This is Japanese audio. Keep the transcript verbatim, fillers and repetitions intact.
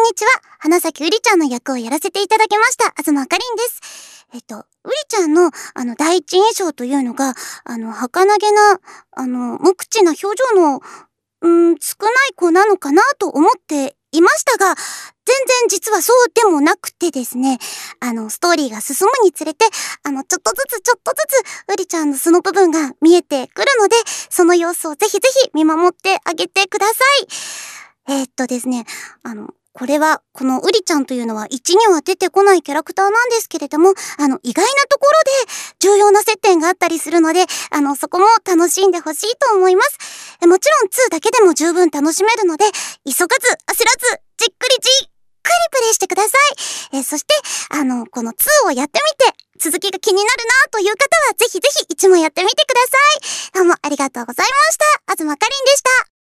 にちは。花咲うりちゃんの役をやらせていただきました、東あかりんです。えっと、うりちゃんの、あの、第一印象というのが、あの、儚げな、あの、無口な表情の、うーん、少ない子なのかなと思っていましたが、全然実はそうでもなくてですね、あの、ストーリーが進むにつれて、あの、ちょっとずつちょっとずつ、うりちゃんの素の部分が見えてくるので、その様子をぜひぜひ見守ってあげてください。えー、っとですね、あの、これは、このうりちゃんというのはいちには出てこないキャラクターなんですけれども、あの、意外なところで重要な接点があったりするので、あの、そこも楽しんでほしいと思います。えもちろんにだけでも十分楽しめるので、急がず、焦らず、じっくりじっくりプレイしてください。えそして、あの、このにをやってみて、続きが気になるなという方は、ぜひぜひいちもやってみてください。どうもありがとうございました。東あかりんでした。